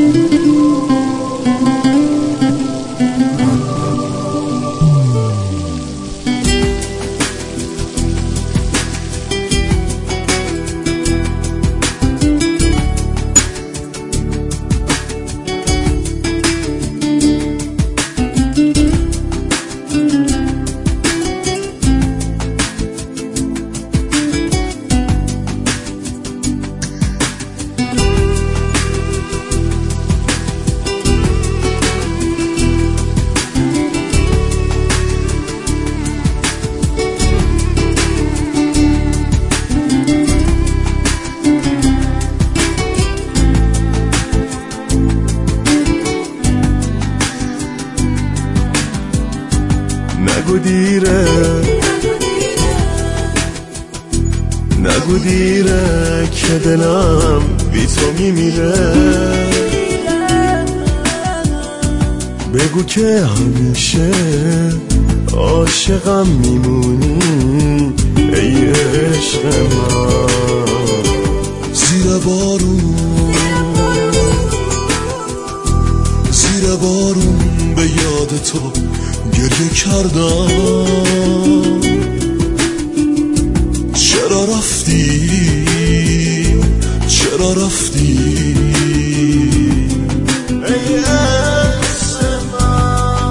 نگو دیره که دلم بی تو میمیره، بگو که همیشه عاشقم میمونی ای عشق من. زیر بارون به یاد تو گریه کردم، چرا رفتی ای عشق من.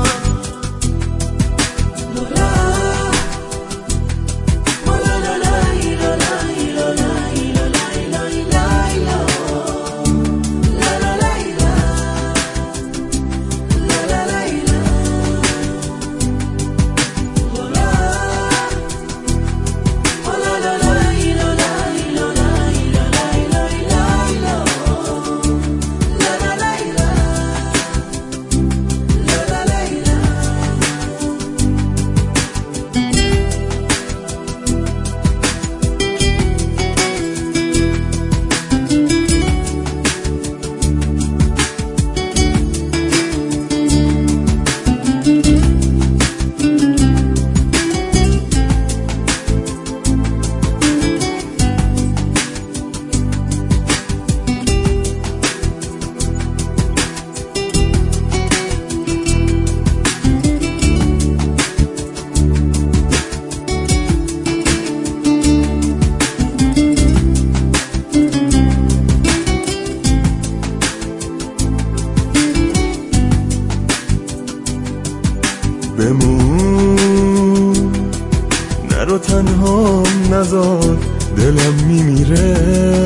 بمون نرو تنها نذار دلم میمیره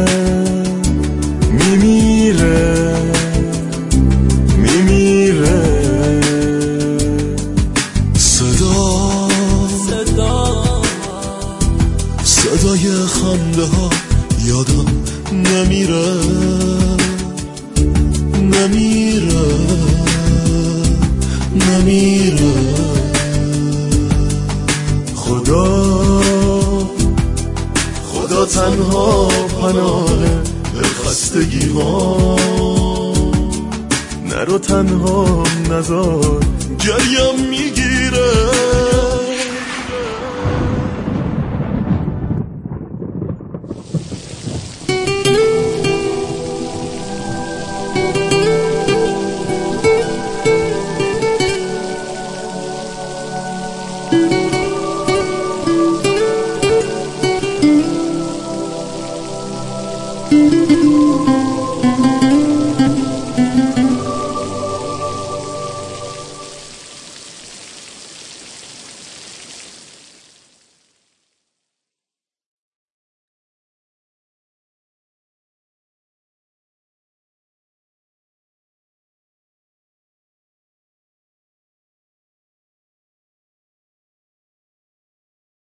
صدای خنده ها یادم نمیره خدا تنها پناه خستگی ها، نرو تنها نذار گریم میگیره.